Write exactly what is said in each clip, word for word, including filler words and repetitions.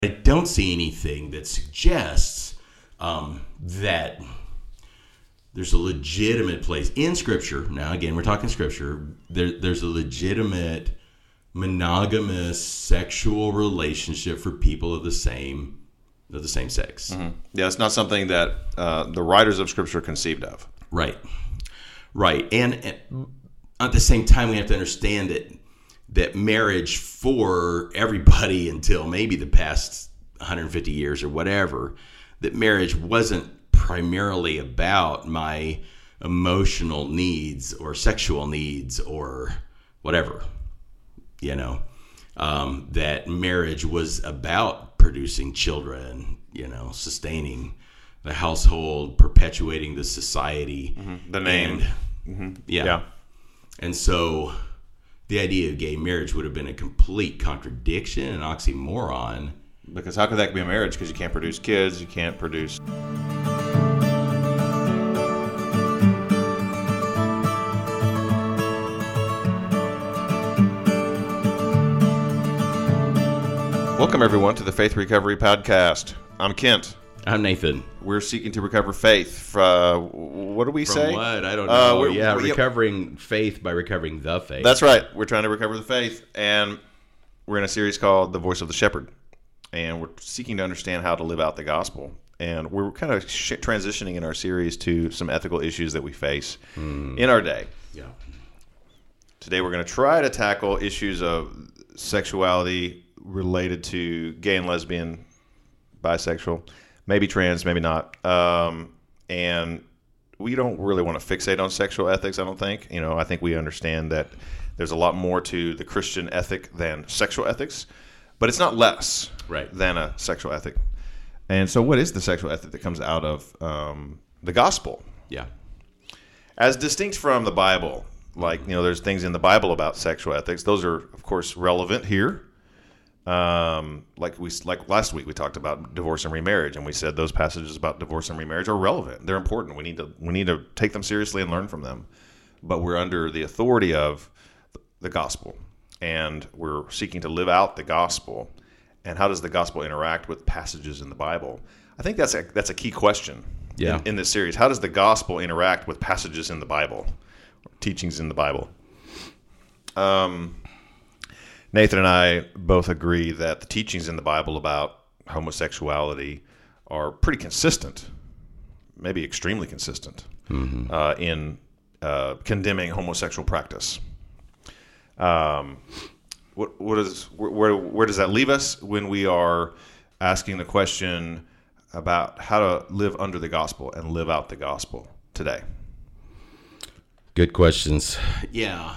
I don't see anything that suggests um, that there's a legitimate place in Scripture. Now, again, we're talking Scripture. There, there's a legitimate monogamous sexual relationship for people of the same of the same sex. Mm-hmm. Yeah, it's not something that uh, the writers of Scripture conceived of. Right, right, and, and at the same time, we have to understand that that marriage for everybody until maybe the past one hundred fifty years or whatever, that marriage wasn't primarily about my emotional needs or sexual needs or whatever. You know, um, that marriage was about producing children, you know, sustaining the household, perpetuating the society. Mm-hmm. The name. And, mm-hmm. yeah. yeah. And so the idea of gay marriage would have been a complete contradiction, an oxymoron. Because how could that be a marriage? Because you can't produce kids, you can't produce... Welcome, everyone, to the Faith Recovery Podcast. I'm Kent. I'm Nathan. We're seeking to recover faith. Uh, what do we From say? what? I don't Uh, know. we're- yeah, we're- recovering faith by recovering the faith. That's right. We're trying to recover the faith, and we're in a series called The Voice of the Shepherd, and we're seeking to understand how to live out the gospel. And we're kind of sh- transitioning in our series to some ethical issues that we face mm. in our day. Yeah. Today, we're going to try to tackle issues of sexuality related to gay and lesbian, bisexual, maybe trans, maybe not. Um, and we don't really want to fixate on sexual ethics, I don't think. You know, I think we understand that there's a lot more to the Christian ethic than sexual ethics, but it's not less right. than a sexual ethic. And so what is the sexual ethic that comes out of um, the gospel? Yeah. As distinct from the Bible, like, you know, there's things in the Bible about sexual ethics. Those are, of course, relevant here. Um, like we like last week we talked about divorce and remarriage, and we said those passages about divorce and remarriage are relevant. They're important. We need to we need to take them seriously and learn from them. But we're under the authority of the gospel, and we're seeking to live out the gospel. And how does the gospel interact with passages in the Bible? I think that's a that's a key question yeah. in, in this series. How does the gospel interact with passages in the Bible, teachings in the Bible? Um. Nathan and I both agree that the teachings in the Bible about homosexuality are pretty consistent, maybe extremely consistent, mm-hmm. uh, in uh, condemning homosexual practice. Um, what, what is where where does that leave us when we are asking the question about how to live under the gospel and live out the gospel today? Good questions. Yeah.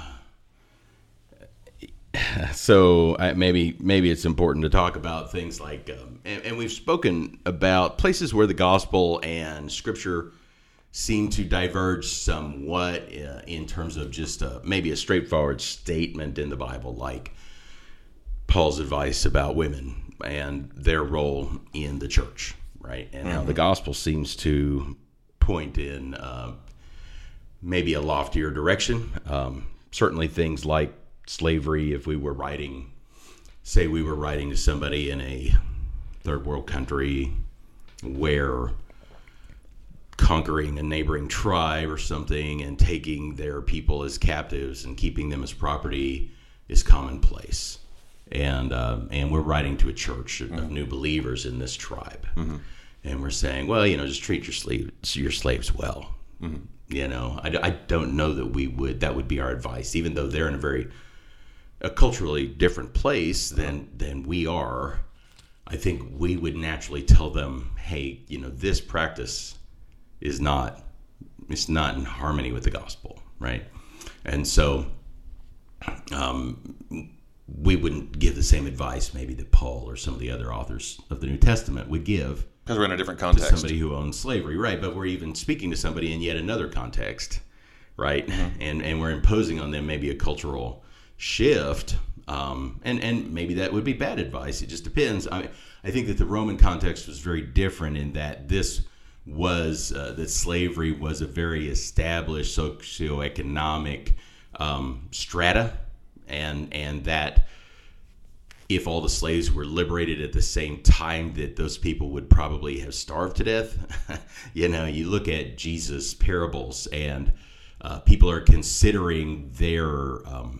So I, maybe maybe it's important to talk about things like, um, and, and we've spoken about places where the gospel and Scripture seem to diverge somewhat uh, in terms of just uh, maybe a straightforward statement in the Bible, like Paul's advice about women and their role in the church, right? And mm-hmm. how the gospel seems to point in uh, maybe a loftier direction. Um, certainly things like slavery, if we were writing, say we were writing to somebody in a third world country where conquering a neighboring tribe or something and taking their people as captives and keeping them as property is commonplace. And uh, and we're writing to a church of mm-hmm. new believers in this tribe. Mm-hmm. And we're saying, well, you know, just treat your slaves, your slaves well. Mm-hmm. You know, I, I don't know that we would, that would be our advice, even though they're in a very a culturally different place than than we are. I think we would naturally tell them, hey, you know, this practice is not it's not in harmony with the gospel, right? And so um, we wouldn't give the same advice maybe that Paul or some of the other authors of the New Testament would give. Because we're in a different context. To somebody who owns slavery, right? But we're even speaking to somebody in yet another context, right? Mm-hmm. And and we're imposing on them maybe a cultural shift, um, and and maybe that would be bad advice. It just depends. I mean, I think that the Roman context was very different in that this was uh, that slavery was a very established socioeconomic um, strata, and and that if all the slaves were liberated at the same time, that those people would probably have starved to death. You know, you look at Jesus' parables, and uh, people are considering their um,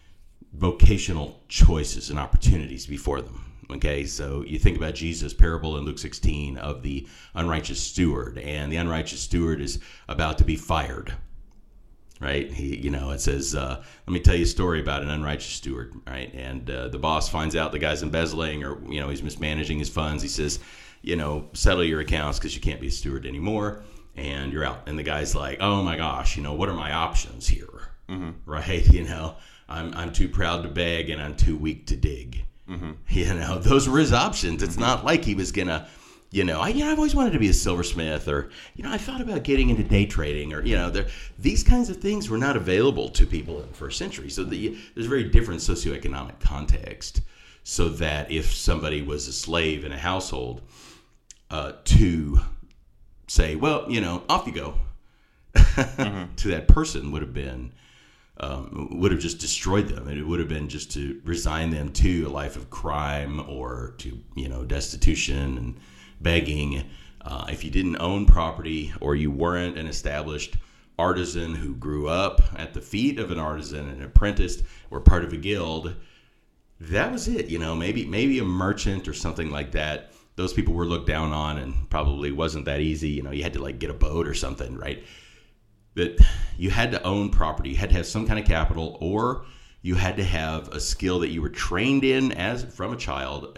vocational choices and opportunities before them. Okay, so you think about Jesus' parable in Luke sixteen of the unrighteous steward, and the unrighteous steward is about to be fired. Right, he, you know, it says, uh, let me tell you a story about an unrighteous steward, right? And uh, the boss finds out the guy's embezzling, or, you know, he's mismanaging his funds. He says, you know, settle your accounts because you can't be a steward anymore, and you're out. And the guy's like, oh my gosh, you know, what are my options here? Mm-hmm. Right? You know, I'm I'm too proud to beg, and I'm too weak to dig. Mm-hmm. You know, those were his options. It's mm-hmm. not like he was gonna, you know, I, you know, I've always wanted to be a silversmith, or, you know, I thought about getting into day trading, or, you know, there, these kinds of things were not available to people in the first century. So the, there's a very different socioeconomic context, so that if somebody was a slave in a household, uh, to say, well, you know, off you go, mm-hmm. to that person would have been, um, would have just destroyed them. And it would have been just to resign them to a life of crime, or to, you know, destitution and begging. Uh, if you didn't own property, or you weren't an established artisan who grew up at the feet of an artisan and apprenticed, or part of a guild, that was it. You know, maybe maybe a merchant or something like that. Those people were looked down on, and probably wasn't that easy. You know, you had to like get a boat or something, right? That you had to own property, you had to have some kind of capital, or you had to have a skill that you were trained in as from a child,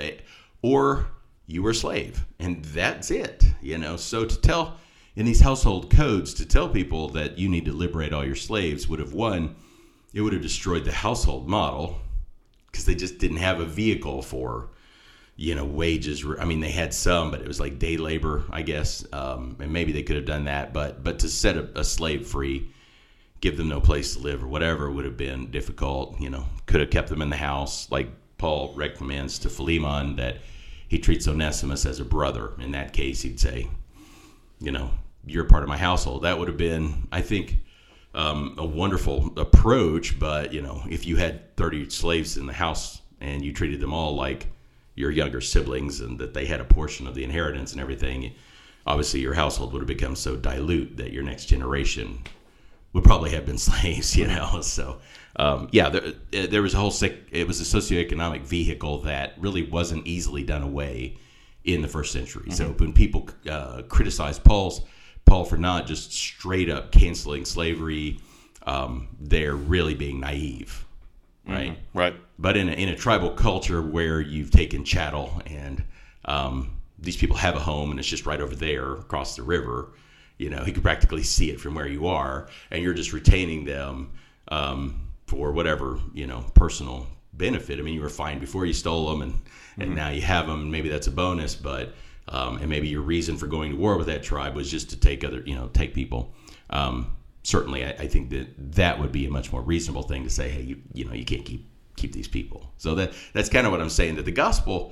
or you were a slave, and that's it, you know. So to tell in these household codes, to tell people that you need to liberate all your slaves would have, one, it would have destroyed the household model, because they just didn't have a vehicle for, you know, wages. I mean, they had some, but it was like day labor, I guess, um, and maybe they could have done that, but but to set a, a slave free, give them no place to live or whatever, would have been difficult. You know, could have kept them in the house, like Paul recommends to Philemon that he treats Onesimus as a brother. In that case, he'd say, you know, you're part of my household. That would have been, I think, um, a wonderful approach. But, you know, if you had thirty slaves in the house and you treated them all like your younger siblings, and that they had a portion of the inheritance and everything, obviously your household would have become so dilute that your next generation would probably have been slaves, you know. So, um, yeah, there, there was a whole sick, it was a socioeconomic vehicle that really wasn't easily done away in the first century. Mm-hmm. So when people uh, criticized Paul's, Paul for not just straight up canceling slavery, um, they're really being naive, right? Mm-hmm. Right. But in a, in a tribal culture where you've taken chattel, and um, these people have a home, and it's just right over there across the river, you know, he could practically see it from where you are, and you're just retaining them um, for whatever, you know, personal benefit. I mean, you were fine before you stole them, and, mm-hmm. and now you have them, and maybe that's a bonus, but um, and maybe your reason for going to war with that tribe was just to take other, you know, take people. Um, certainly, I, I think that that would be a much more reasonable thing to say, hey, you, you know, you can't keep keep these people. So that that's kind of what I'm saying, that the gospel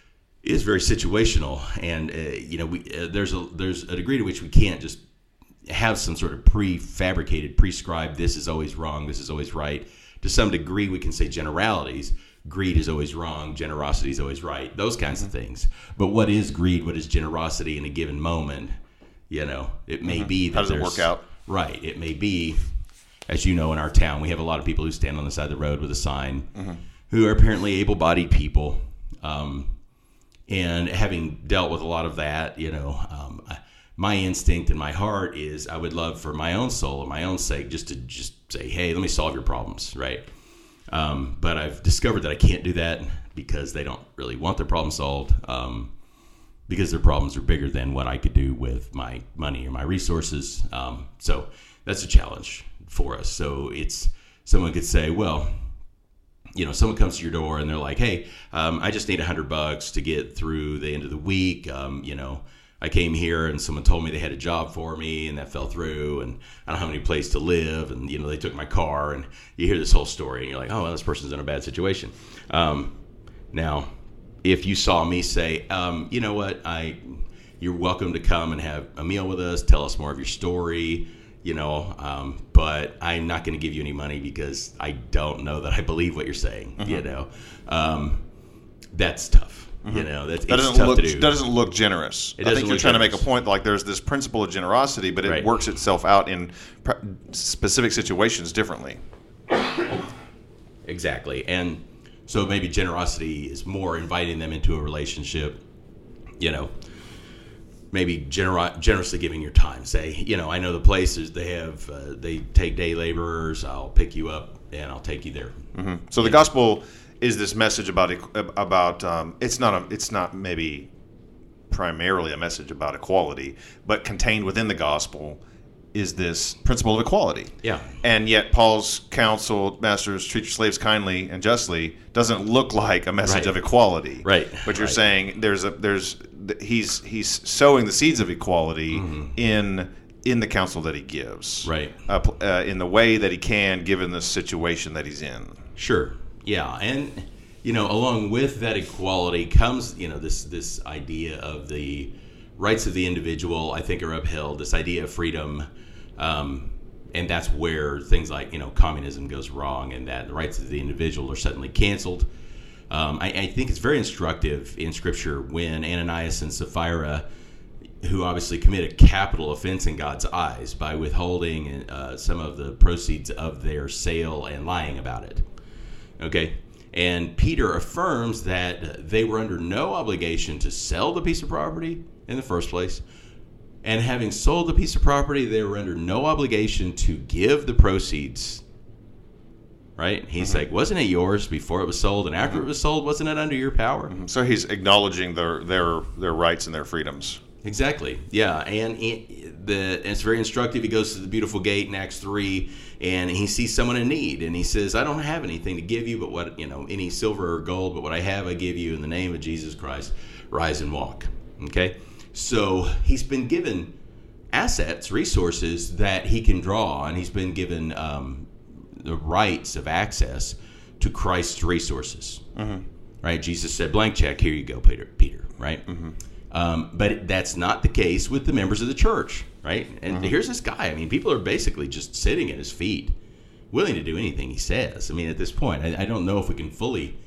is very situational, and uh, you know, we uh, there's a there's a degree to which we can't just have some sort of prefabricated, prescribed, this is always wrong, this is always right. To some degree, we can say generalities. Greed is always wrong, generosity is always right, those kinds mm-hmm. of things. But what is greed? What is generosity in a given moment? You know, it may mm-hmm. be that how does it work out? Right. It may be, as you know, in our town, we have a lot of people who stand on the side of the road with a sign, mm-hmm. who are apparently able-bodied people. Um, and having dealt with a lot of that, you know, um, my instinct and my heart is I would love for my own soul and my own sake just to just say, hey, let me solve your problems, right? Um, but I've discovered that I can't do that because they don't really want their problem solved, um, because their problems are bigger than what I could do with my money or my resources. Um, so that's a challenge for us. So it's, someone could say, well, you know, someone comes to your door and they're like, hey, um, I just need a hundred bucks to get through the end of the week. Um, you know, I came here and someone told me they had a job for me and that fell through, and I don't have any place to live, and, you know, they took my car, and you hear this whole story and you're like, oh, well, this person's in a bad situation. Um, now, if you saw me say, um, you know what, I, you're welcome to come and have a meal with us, tell us more of your story, you know, um, but I'm not going to give you any money because I don't know that I believe what you're saying, mm-hmm. you know. Um, that's tough. You know, that's that it's doesn't tough look to do. that doesn't look generous. It I doesn't think you're look trying generous. to make a point. Like there's this principle of generosity, but it Right. works itself out in pr- specific situations differently. Exactly. And so maybe generosity is more inviting them into a relationship, you know, maybe gener- generously giving your time. Say, you know, I know the places they have, uh, they take day laborers. I'll pick you up and I'll take you there. Mm-hmm. So the gospel is this message about about um, it's not a it's not maybe primarily a message about equality, but contained within the gospel is this principle of equality. Yeah. And yet Paul's counsel, masters, treat your slaves kindly and justly, doesn't look like a message Right. of equality. Right. But you're Right. saying there's a there's he's he's sowing the seeds of equality Mm-hmm. in in the counsel that he gives. Right. Uh, pl- uh, in the way that he can, given the situation that he's in. Sure. Yeah. And, you know, along with that equality comes, you know, this, this idea of the rights of the individual, I think, are upheld, this idea of freedom. Um, and that's where things like, you know, communism goes wrong, and that the rights of the individual are suddenly canceled. Um, I, I think it's very instructive in Scripture when Ananias and Sapphira, who obviously commit a capital offense in God's eyes by withholding uh, some of the proceeds of their sale and lying about it. Okay? And Peter affirms that they were under no obligation to sell the piece of property in the first place. And having sold the piece of property, they were under no obligation to give the proceeds. Right? He's Mm-hmm. like, wasn't it yours before it was sold? And after it was sold, wasn't it under your power? So he's acknowledging their their their rights and their freedoms. Exactly. Yeah, and it, the and it's very instructive. He goes to the beautiful gate in Acts three, and he sees someone in need, and he says, "I don't have anything to give you, but what you know, any silver or gold, but what I have, I give you in the name of Jesus Christ. Rise and walk." Okay, so he's been given assets, resources that he can draw on. He's been given um, the rights of access to Christ's resources. Mm-hmm. Right? Jesus said, "Blank check. Here you go, Peter." Peter. Right? Mm-hmm. Um, but that's not the case with the members of the church, right? And mm-hmm. here's this guy. I mean, people are basically just sitting at his feet, willing to do anything he says. I mean, at this point, I, I don't know if we can fully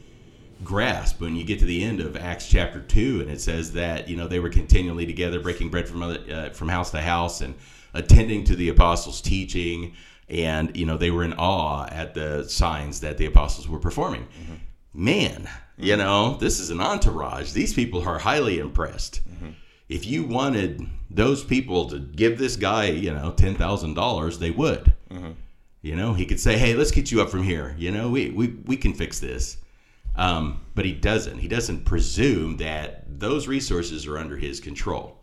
grasp when you get to the end of Acts chapter two, and it says that, you know, they were continually together, breaking bread from other, uh, from house to house and attending to the apostles' teaching. And, you know, they were in awe at the signs that the apostles were performing. Mm-hmm. Man, you know, this is an entourage. These people are highly impressed. Mm-hmm. If you wanted those people to give this guy, you know, ten thousand dollars, they would. Mm-hmm. You know, he could say, "Hey, let's get you up from here. You know, we we, we can fix this." Um, but he doesn't. He doesn't presume that those resources are under his control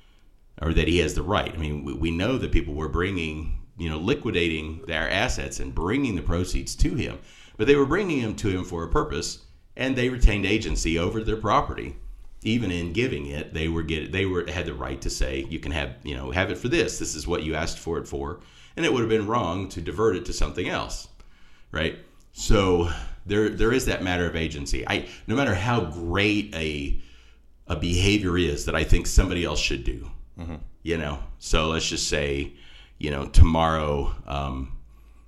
or that he has the right. I mean, we, we know that people were bringing, you know, liquidating their assets and bringing the proceeds to him. But they were bringing them to him for a purpose, and they retained agency over their property. Even in giving it, they were get they were had the right to say, "You can have you know have it for this. This is what you asked for it for," and it would have been wrong to divert it to something else, right? So there there is that matter of agency. I no matter how great a a behavior is that I think somebody else should do, mm-hmm. you know. So let's just say, you know, tomorrow um,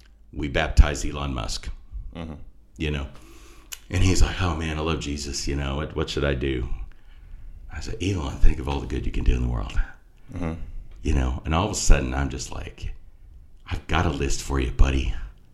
we baptize Elon Musk. Mm-hmm. You know, and he's like, "Oh man, I love Jesus. You know, what what should I do?" I said, "Elon, think of all the good you can do in the world." Mm-hmm. You know, and all of a sudden I'm just like, "I've got a list for you, buddy."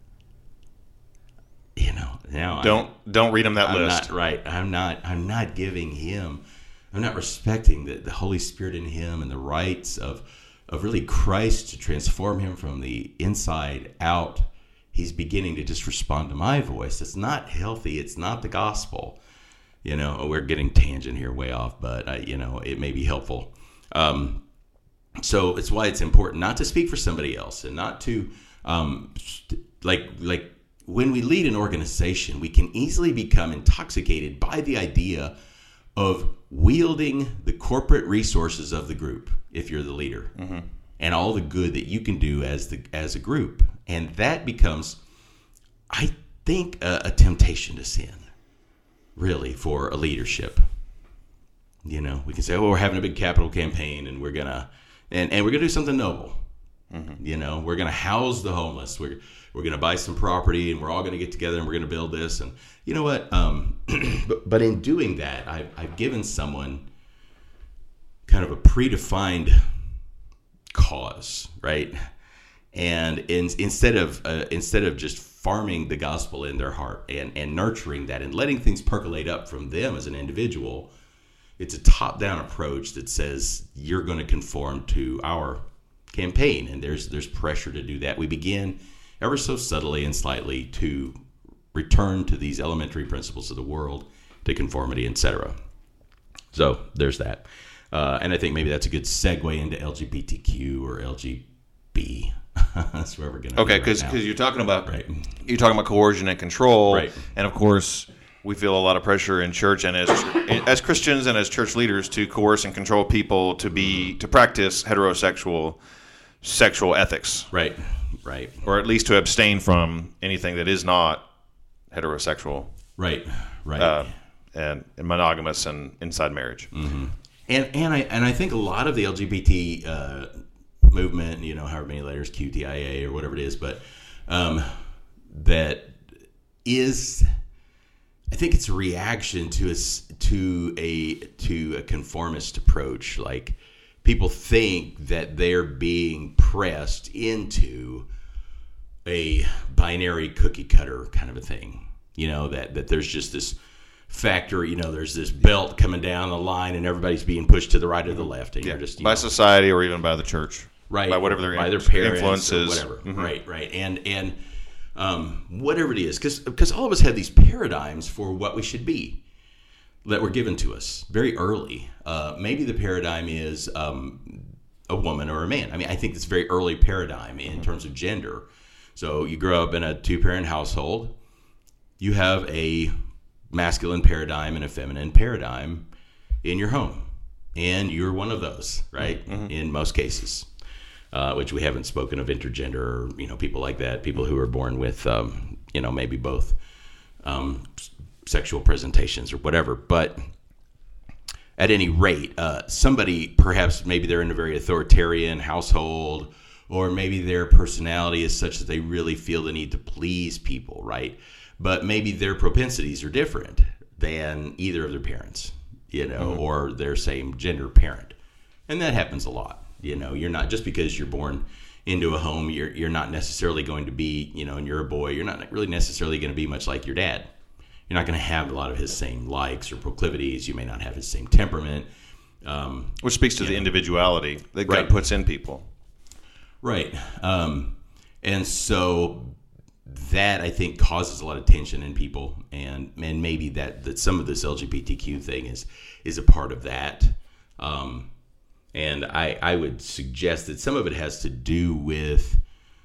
You know, now don't I'm, don't read him that I'm list. Not, right? I'm not. I'm not giving him. I'm not respecting the, the Holy Spirit in him and the rights of of really Christ to transform him from the inside out. He's beginning to just respond to my voice. It's not healthy. It's not the gospel. You know, we're getting tangent here way off, but, uh, you know, it may be helpful. Um, so it's why it's important not to speak for somebody else and not to, um, like, like when we lead an organization, we can easily become intoxicated by the idea of wielding the corporate resources of the group if you're the leader. Mm-hmm. And all the good that you can do as the as a group. And that becomes, I think, a, a temptation to sin, really, for a leadership. You know, we can say, "Oh, we're having a big capital campaign, and we're gonna, and, and we're gonna do something noble." Mm-hmm. You know, we're going to house the homeless. We're we're going to buy some property, and we're all going to get together, and we're going to build this. And you know what? Um, but, but in doing that, I've, I've given someone kind of a predefined cause, right? And in, instead of uh, instead of just farming the gospel in their heart and, and nurturing that and letting things percolate up from them as an individual, it's a top-down approach that says you're going to conform to our campaign, and there's there's pressure to do that. We begin ever so subtly and slightly to return to these elementary principles of the world, to conformity, et cetera. So there's that. Uh, and I think maybe that's a good segue into L G B T Q or L G B. That's where we're going to okay, because because right you're talking about right. you're talking about coercion and control, right. And of course we feel a lot of pressure in church and as as Christians and as church leaders to coerce and control people to be to practice heterosexual sexual ethics, right, right, or at least to abstain from anything that is not heterosexual, right, right, uh, and, and monogamous and inside marriage. Mm-hmm. And and I and I think a lot of the L G B T uh, movement, you know, however many letters, Q T I A or whatever it is, but um, that is, I think it's a reaction to a to a to a conformist approach. Like people think that they're being pressed into a binary cookie cutter kind of a thing. You know, that that there's just this factor, you know, there's this belt coming down the line and everybody's being pushed to the right or the left, and yeah. you're just you by know, society or even by the church, right? By whatever their, by their parents influences, or whatever, mm-hmm. right, right, and and um, whatever it is, because because all of us have these paradigms for what we should be that were given to us very early. Uh, maybe the paradigm is um, a woman or a man. I mean, I think it's a very early paradigm in mm-hmm. terms of gender. So you grow up in a two-parent household, you have a masculine paradigm and a feminine paradigm in your home, and you're one of those, right? Mm-hmm. In most cases, uh, which we haven't spoken of intergender, or, you know, people like that, people who are born with, um, you know, maybe both um, sexual presentations or whatever. But at any rate, uh, somebody perhaps maybe they're in a very authoritarian household, or maybe their personality is such that they really feel the need to please people, right? But maybe their propensities are different than either of their parents, you know, mm-hmm. or their same gender parent. And that happens a lot. You know, you're not, just because you're born into a home, you're you're not necessarily going to be, you know, and you're a boy, you're not really necessarily going to be much like your dad. You're not going to have a lot of his same likes or proclivities. You may not have his same temperament. Um, Which speaks to the know. individuality that God right. puts in people. Right. Um, and so that, I think, causes a lot of tension in people, and and maybe that, that some of this L G B T Q thing is is a part of that. Um, and I, I would suggest that some of it has to do with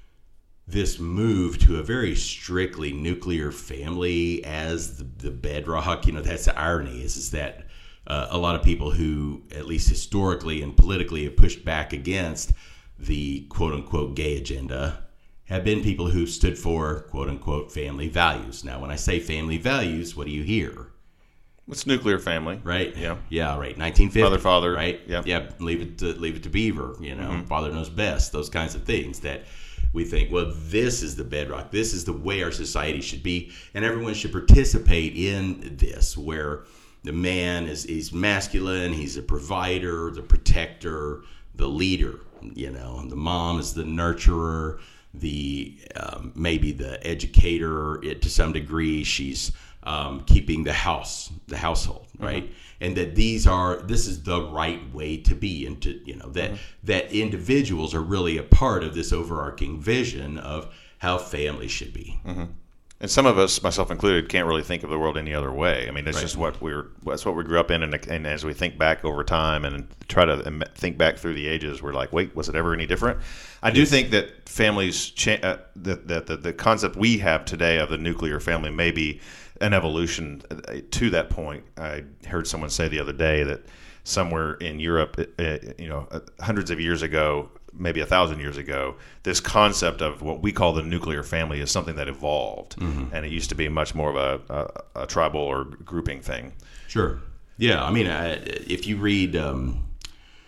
this move to a very strictly nuclear family as the, the bedrock. You know, that's the irony, is, is that uh, a lot of people who, at least historically and politically, have pushed back against the quote-unquote gay agenda have been people who stood for quote-unquote family values. Now, when I say family values, what do you hear? It's nuclear family, right? Yeah, yeah, right. nineteen fifty, mother, father, right? Yeah, yeah. Leave it to leave it to Beaver. You know, mm-hmm. father knows best. Those kinds of things that we think, well, this is the bedrock. This is the way our society should be, and everyone should participate in this, where the man is is masculine. He's a provider, the protector, the leader. You know, and the mom is the nurturer, the um, maybe the educator. It, to some degree, she's um, keeping the house, the household, right? Mm-hmm. And that these are this is the right way to be, and to you know that mm-hmm. that individuals are really a part of this overarching vision of how families should be. Mm-hmm. And some of us, myself included, can't really think of the world any other way. I mean, that's right. just what we're that's what we grew up in, and, and as we think back over time and try to think back through the ages, we're like, wait, was it ever any different? I do think that families, cha- uh, that, that the, the concept we have today of the nuclear family may be an evolution to that point. I heard someone say the other day that somewhere in Europe, uh, you know, hundreds of years ago, maybe a thousand years ago, this concept of what we call the nuclear family is something that evolved, mm-hmm. and it used to be much more of a, a, a tribal or grouping thing. Sure. Yeah. I mean, I, if you read um,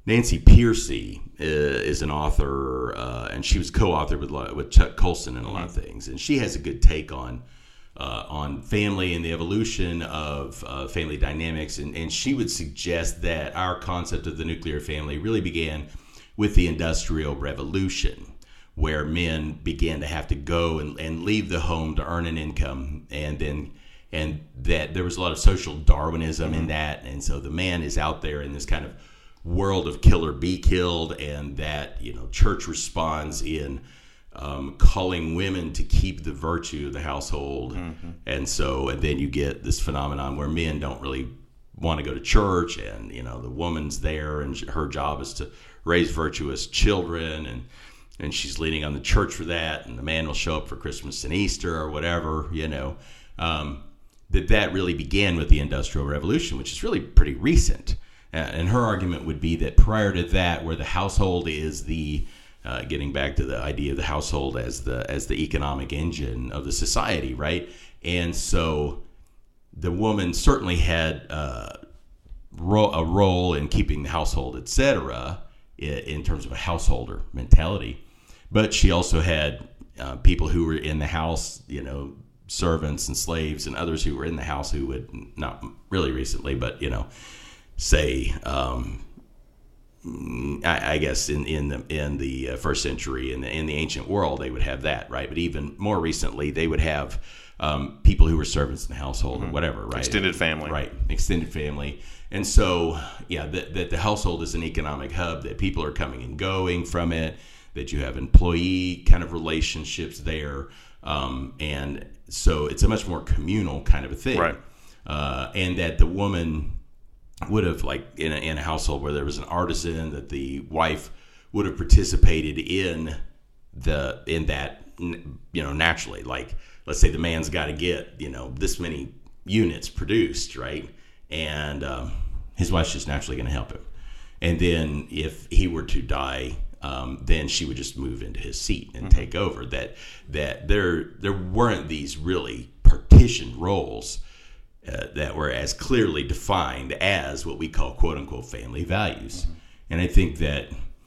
Nancy Pearcey is an author, uh, and she was co-authored with with Chuck Colson in a lot of things, and she has a good take on uh, on family and the evolution of uh, family dynamics, and, and she would suggest that our concept of the nuclear family really began with the Industrial Revolution, where men began to have to go and, and leave the home to earn an income, and then and that there was a lot of social Darwinism mm-hmm. in that, and so the man is out there in this kind of world of kill or be killed, and that, you know, church responds in um, calling women to keep the virtue of the household, mm-hmm. and so and then you get this phenomenon where men don't really want to go to church, and you know the woman's there, and her job is to raise virtuous children, and and she's leaning on the church for that, and the man will show up for Christmas and Easter or whatever, you know. Um, that that really began with the Industrial Revolution, which is really pretty recent. And her argument would be that prior to that, where the household is the, uh, getting back to the idea of the household as the as the economic engine of the society, right? And so the woman certainly had uh, ro- a role in keeping the household, et cetera, in, in terms of a householder mentality. But she also had uh, people who were in the house, you know, servants and slaves and others who were in the house who would, not really recently, but, you know, say, um, I, I guess in, in the in the first century in the in the ancient world they would have that, right? But even more recently they would have um, people who were servants in the household mm-hmm. or whatever, right? Extended family, right? Extended family, and so yeah, that that the household is an economic hub, that people are coming and going from it, that you have employee kind of relationships there, um, and so it's a much more communal kind of a thing, right? Uh, and that the woman would have, like in a, in a household where there was an artisan, that the wife would have participated in the in that, you know, naturally. Like, let's say the man's got to get, you know, this many units produced, right? And um, his wife's just naturally going to help him. And then if he were to die, um, then she would just move into his seat and mm-hmm. take over. That that there there weren't these really partitioned roles Uh, that were as clearly defined as what we call "quote unquote" family values, mm-hmm. and I think that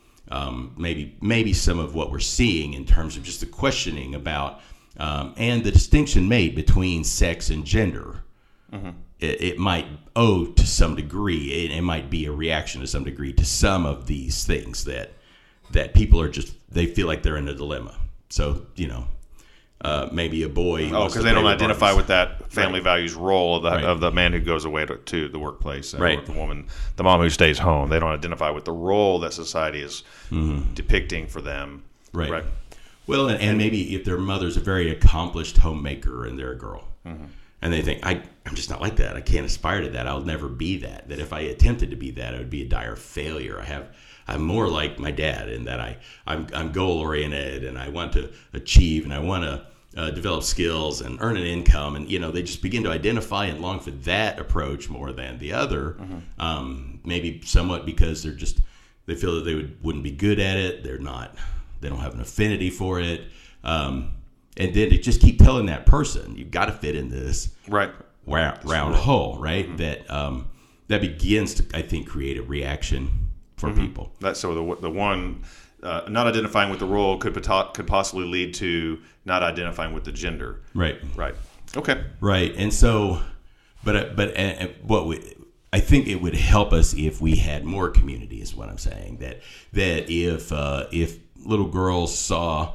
um, maybe maybe some of what we're seeing in terms of just the questioning about um, and the distinction made between sex and gender, mm-hmm. it, it might owe to some degree, it, it might be a reaction to some degree to some of these things that that people are just, they feel like they're in a dilemma. So, you know. Uh, maybe a boy. Oh, because they don't identify Barbies. with that family right. values role of the, right. of the man who goes away to, to the workplace, right. or the woman, the mom who stays home. They don't identify with the role that society is mm-hmm. depicting for them. Right. right. Well, and, and maybe if their mother's a very accomplished homemaker and they're a girl, mm-hmm. and they think, I, I'm just not like that. I can't aspire to that. I'll never be that. That if I attempted to be that, it would be a dire failure. I have. I'm more like my dad in that I, I'm, I'm goal-oriented, and I want to achieve, and I want to uh, develop skills and earn an income. And, you know, they just begin to identify and long for that approach more than the other, mm-hmm. um, maybe somewhat because they're just, they feel that they would, wouldn't be good at it. They're not, they don't have an affinity for it. Um, and then to just keep telling that person, you've got to fit in this right. round, round hole, right? Mm-hmm. That um, that begins to, I think, create a reaction for mm-hmm. people. That's so the the one uh, not identifying with the role could could possibly lead to not identifying with the gender. Right. Right. Okay. Right. And so, but but uh, what we, I think it would help us if we had more community. Is what I'm saying. That that if uh, if little girls saw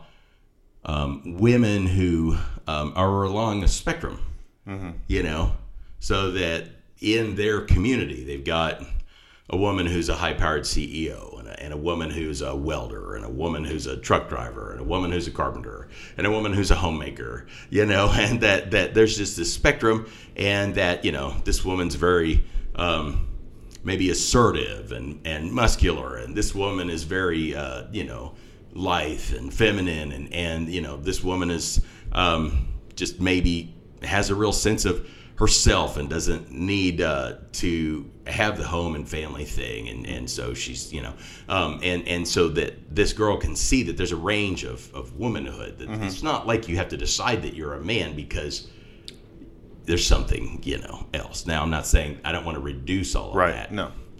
um, women who um, are along a spectrum, mm-hmm. you know, so that in their community they've got a woman who's a high-powered C E O, and a, and a woman who's a welder, and a woman who's a truck driver, and a woman who's a carpenter, and a woman who's a homemaker, you know, and that, that there's just this spectrum, and that, you know, this woman's very um, maybe assertive and, and muscular, and this woman is very, uh, you know, lithe and feminine, and, and you know, this woman is um, just maybe has a real sense of herself and doesn't need uh, to have the home and family thing, and, and so she's, you know, um, and and so that this girl can see that there's a range of, of womanhood. That mm-hmm. It's not like you have to decide that you're a man because there's something, you know, else. Now, I'm not saying I don't want to reduce all of right. that. No,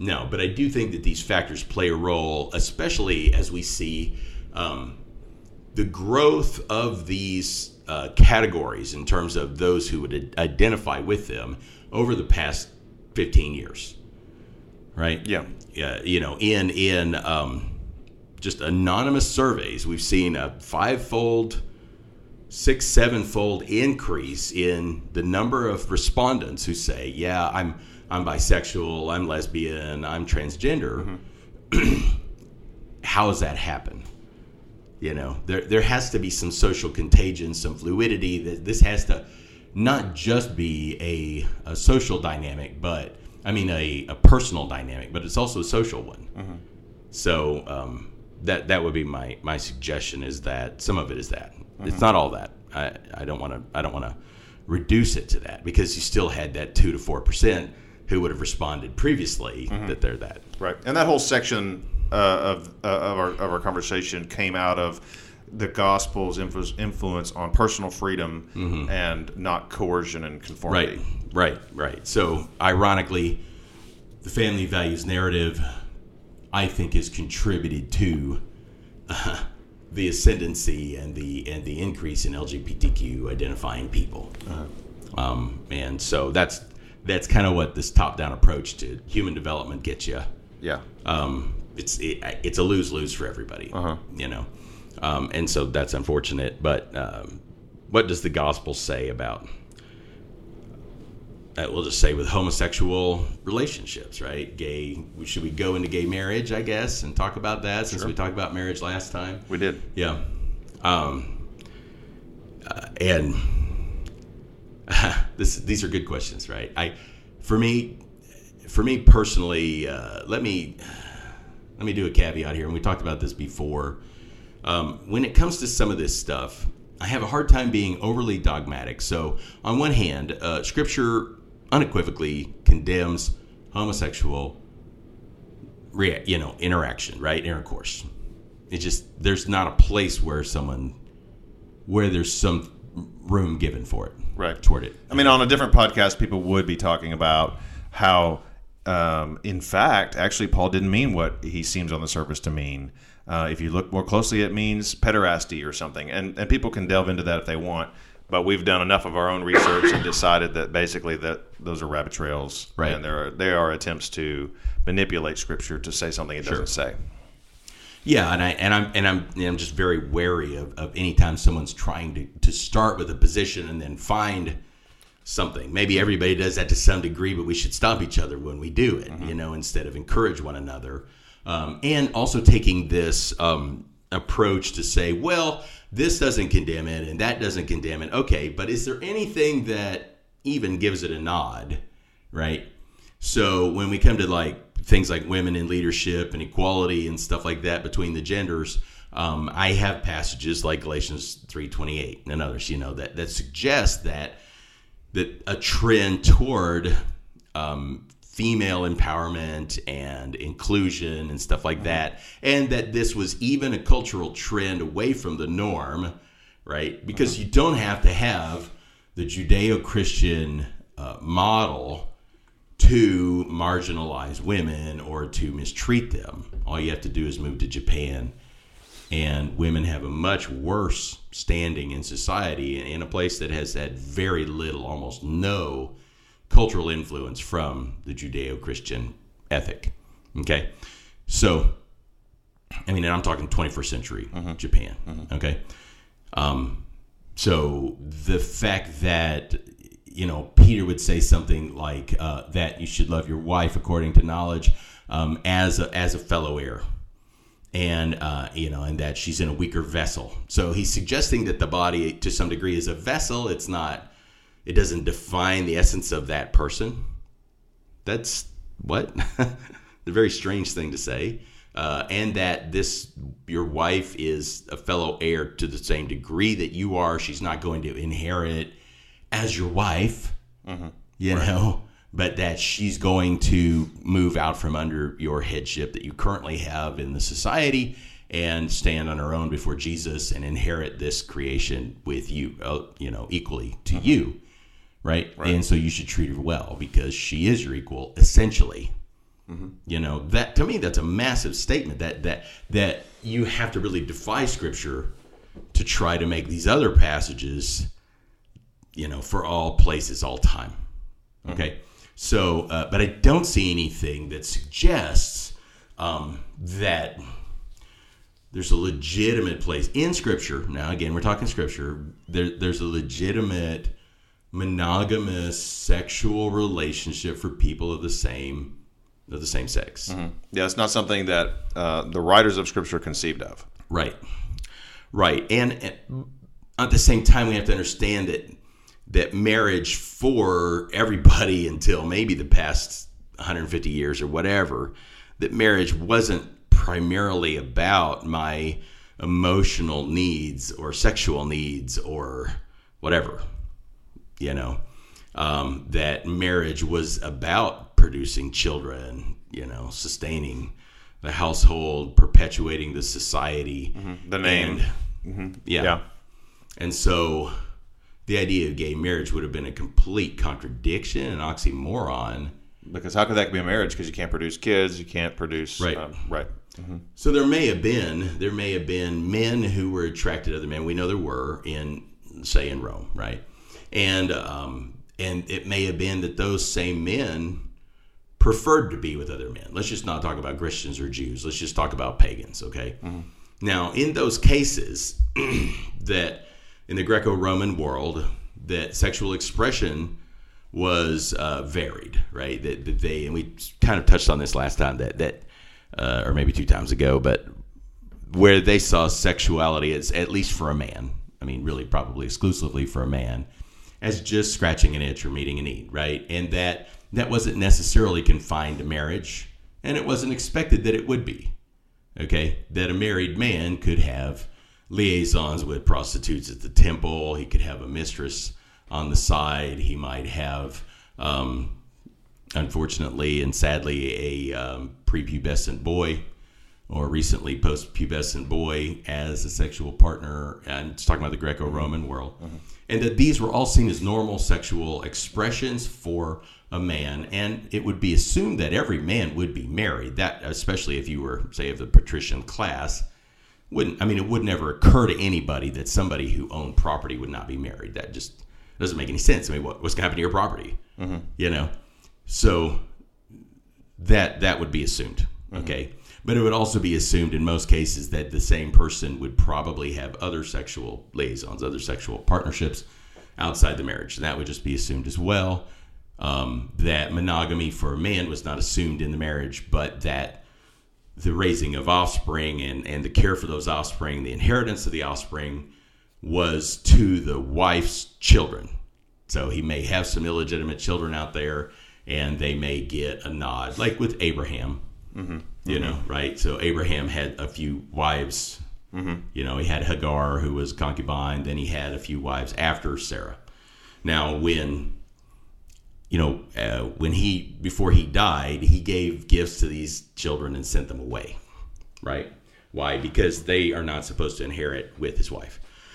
no, but I do think that these factors play a role, especially as we see um, the growth of these uh, categories in terms of those who would identify with them over the past fifteen years, right? Yeah. Yeah. You know, in in um, just anonymous surveys, we've seen a five-fold, six, seven-fold increase in the number of respondents who say, "Yeah, I'm I'm bisexual, I'm lesbian, I'm transgender." Mm-hmm. How does that happen? You know, there there has to be some social contagion, some fluidity. That this has to not just be a, a social dynamic, but I mean a, a personal dynamic, but it's also a social one. Mm-hmm. So um, that that would be my, my suggestion, is that some of it is that. Mm-hmm. It's not all that. I, I don't want to I don't want to reduce it to that, because you still had that two to four percent who would have responded previously mm-hmm. that they're that. Right, and that whole section uh, of uh, of our of our conversation came out of the gospel's influ- influence on personal freedom mm-hmm. and not coercion and conformity. Right, right, right. So, ironically, the family values narrative, I think, has contributed to uh, the ascendancy and the and the increase in L G B T Q identifying people. Uh-huh. Um, and so that's that's kind of what this top-down approach to human development gets you. Yeah. Um, it's it, it's a lose-lose for everybody. Uh-huh. You know. Um, and so that's unfortunate. But um, what does the gospel say about, uh, we'll just say with homosexual relationships, right? Gay, should we go into gay marriage, I guess, and talk about that since sure. we talked about marriage last time? We did. Yeah. Um, uh, and this, these are good questions, right? I, for me, for me personally, uh, let me, let me do a caveat here. And we talked about this before. Um, when it comes to some of this stuff, I have a hard time being overly dogmatic. So, on one hand, uh, Scripture unequivocally condemns homosexual, rea- you know, interaction, right, intercourse. It's just there's not a place where someone, where there's some room given for it, right, toward it. I mean, on a different podcast, people would be talking about how, um, in fact, actually, Paul didn't mean what he seems on the surface to mean. Uh, if you look more closely, it means pederasty or something. And and people can delve into that if they want. But we've done enough of our own research and decided that basically that those are rabbit trails. Right. And there are, there are attempts to manipulate Scripture to say something it doesn't sure. say. Yeah, and I and I'm and I'm and I'm just very wary of, of any time someone's trying to, to start with a position and then find something. Maybe everybody does that to some degree, but we should stop each other when we do it, mm-hmm. you know, instead of encourage one another. Um, and also taking this um, approach to say, well, this doesn't condemn it and that doesn't condemn it. Okay, but is there anything that even gives it a nod, right? So when we come to like things like women in leadership and equality and stuff like that between the genders, um, I have passages like Galatians three twenty-eight and others, you know, that, that suggest that that a trend toward um, female empowerment and inclusion and stuff like that, and that this was even a cultural trend away from the norm, right? Because you don't have to have the Judeo-Christian uh, model to marginalize women or to mistreat them. All you have to do is move to Japan, and women have a much worse standing in society in a place that has had very little, almost no cultural influence from the Judeo-Christian ethic. Okay, so I mean, and I'm talking twenty-first century mm-hmm. Japan. Mm-hmm. Okay, um, so the fact that you know Peter would say something like uh, that you should love your wife according to knowledge um, as a, as a fellow heir, and uh, you know, and that she's in a weaker vessel. So he's suggesting that the body, to some degree, is a vessel. It's not. It doesn't define the essence of that person. That's what? A very strange thing to say. Uh, and that this, your wife is a fellow heir to the same degree that you are. She's not going to inherit as your wife, mm-hmm. you right. know, but that she's going to move out from under your headship that you currently have in the society and stand on her own before Jesus and inherit this creation with you, uh, you know, equally to mm-hmm. you. Right? right? And so you should treat her well because she is your equal, essentially. Mm-hmm. You know, that to me, that's a massive statement that that that you have to really defy Scripture to try to make these other passages, you know, for all places, all time. Okay, mm-hmm. so uh, but I don't see anything that suggests um, that there's a legitimate place in Scripture. Now, again, we're talking Scripture. There, there's a legitimate monogamous sexual relationship for people of the same of the same sex. Mm-hmm. Yeah, it's not something that uh, the writers of Scripture conceived of. Right, right, and, and at the same time, we have to understand that that marriage for everybody until maybe the past one hundred fifty years or whatever, that marriage wasn't primarily about my emotional needs or sexual needs or whatever. You know, um, that marriage was about producing children, you know, sustaining the household, perpetuating the society. Mm-hmm. The name. And, mm-hmm. yeah. yeah. And so the idea of gay marriage would have been a complete contradiction, an oxymoron. Because how could that be a marriage? Because you can't produce kids, you can't produce... Right. Um, right. Mm-hmm. So there may have been, there may have been men who were attracted to other men. We know there were in, say, in Rome, right? And um, and it may have been that those same men preferred to be with other men. Let's just not talk about Christians or Jews. Let's just talk about pagans, okay? Mm-hmm. Now, in those cases, that in the Greco-Roman world, that sexual expression was uh, varied, right? That, that they, and we kind of touched on this last time, that that uh, or maybe two times ago, but where they saw sexuality as, at least for a man, I mean, really probably exclusively for a man, as just scratching an itch or meeting a need, right? And that that wasn't necessarily confined to marriage, and it wasn't expected that it would be, okay? That a married man could have liaisons with prostitutes at the temple. He could have a mistress on the side. He might have, um, unfortunately and sadly, a um, prepubescent boy or recently post-pubescent boy as a sexual partner. And it's talking about the Greco-Roman world. Mm-hmm. And that these were all seen as normal sexual expressions for a man. And it would be assumed that every man would be married, that especially if you were, say, of the patrician class. Wouldn't I mean, it would never occur to anybody that somebody who owned property would not be married. That just doesn't make any sense. I mean, what, what's going to happen to your property? Mm-hmm. You know? So that that would be assumed, okay? Mm-hmm. But it would also be assumed in most cases that the same person would probably have other sexual liaisons, other sexual partnerships outside the marriage. And that would just be assumed as well. Um, that monogamy for a man was not assumed in the marriage, but that the raising of offspring and, and the care for those offspring, the inheritance of the offspring, was to the wife's children. So he may have some illegitimate children out there, and they may get a nod, like with Abraham. Mm-hmm. You mm-hmm. know, right? So Abraham had a few wives. Mm-hmm. You know, he had Hagar, who was concubine. Then he had a few wives after Sarah. Now, when, you know, uh, when he, before he died, he gave gifts to these children and sent them away, right? Why? Because they are not supposed to inherit with his wife,